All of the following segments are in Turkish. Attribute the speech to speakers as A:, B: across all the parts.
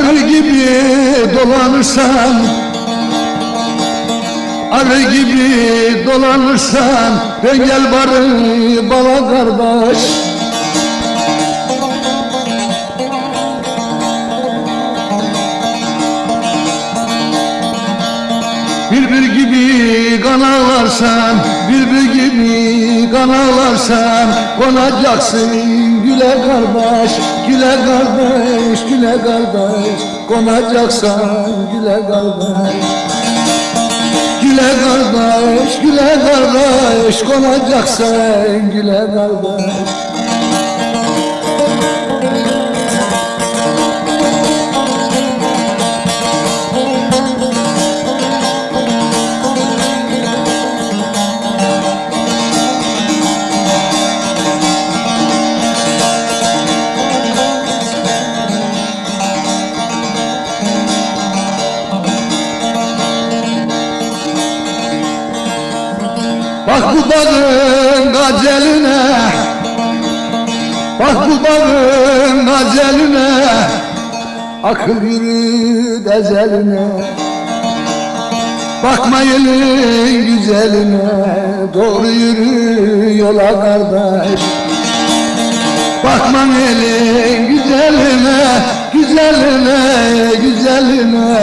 A: Arı gibi dolanırsan, arı gibi dolanırsan, ben gel bari bala kardeş. Bülbül gibi kan ağlarsan, bülbül gibi kan ağlarsan, konacaksın güle kardeş, güle kardeş, güle kardeş, konacaksan güle kardeş. Güle kardeş, güle kardeş, konacaksan güle kardeş. Bak bu bağın gazeline, bak bu bağın gazeline, akıl yürü ezeline. Bakma elin güzeline, doğru yürü yola kardeş. Bakma elin güzeline, güzeline, güzeline,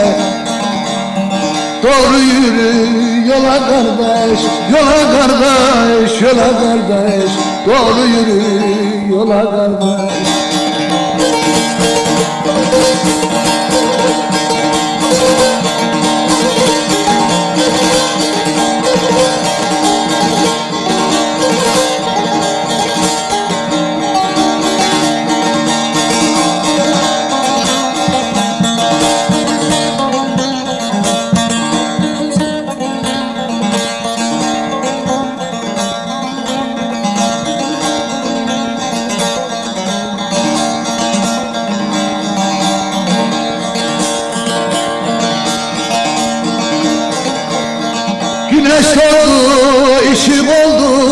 A: doğru yürü yola kardeş, yola kardeş, yola kardeş, doğru yürü yola kardeş. Güneş oldu, ışık oldu,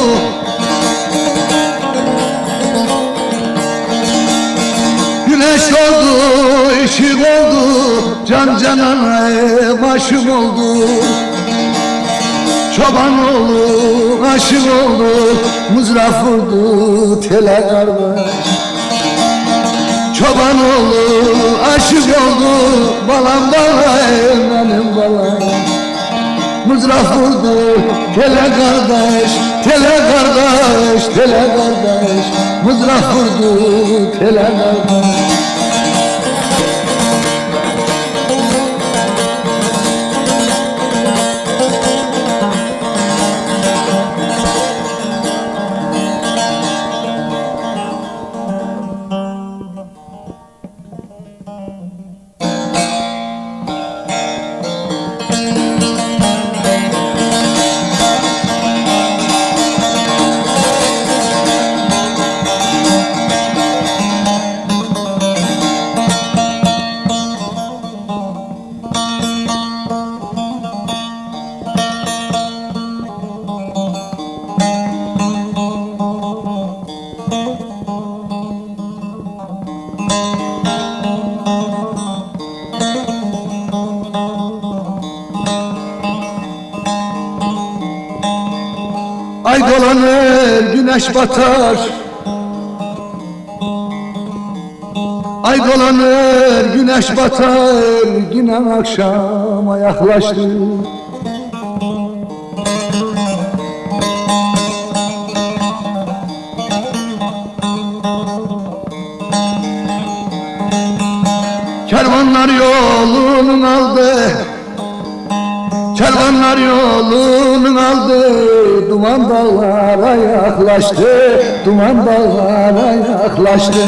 A: güneş oldu, ışık oldu, can canana başım oldu. Çoban oğlu aşık oldu, mızraf vurdu tele kardeş. Çoban oğlu aşık oldu, balam balayım benim balayım. Mızraf vurdu tele kardeş, tele kardeş, tele kardeş. Mızraf vurdu tele kardeş. Ay dolanır, güneş batar. Ay dolanır, güneş batar. Yine akşama yaklaştı. Kervanlar yolunu aldı, kervanlar yolunu aldı. Duman dağlara yaklaştı, duman dağlara yaklaştı.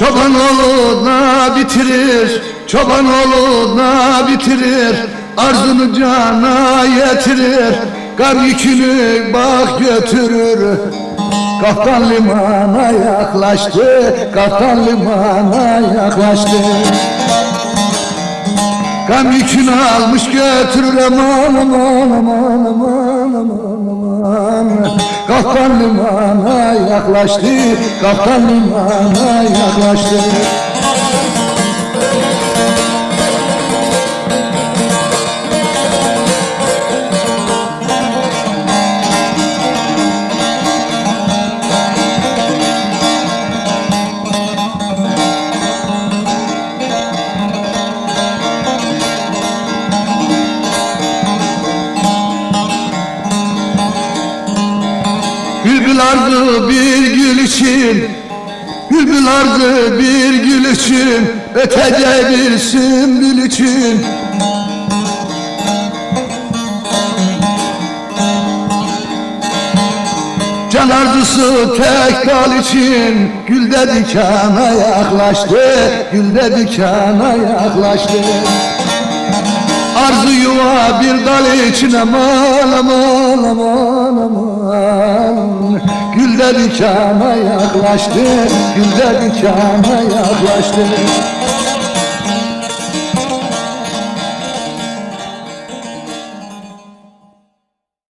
A: Çoban oğluna bitirir, çoban oğluna bitirir, arzunu cana yetirir, gam yükünü bak götürür. Kaftan limana yaklaştı, Kaftan limana yaklaştı. Gam yükünü almış götürür, aman aman aman aman aman. Kaftan limana yaklaştı, Kaftan limana yaklaştı. Bülbül ardı bir gül için, bülbül ardı bir gül için, ötece bir sümbül için. Can arzusu tek dal için, gülde dikana yaklaştı, gülde dikana yaklaştı. Arzu yuva bir dal için, aman aman aman aman. Gülde dikana yaklaştı, gülde dikana yaklaştı.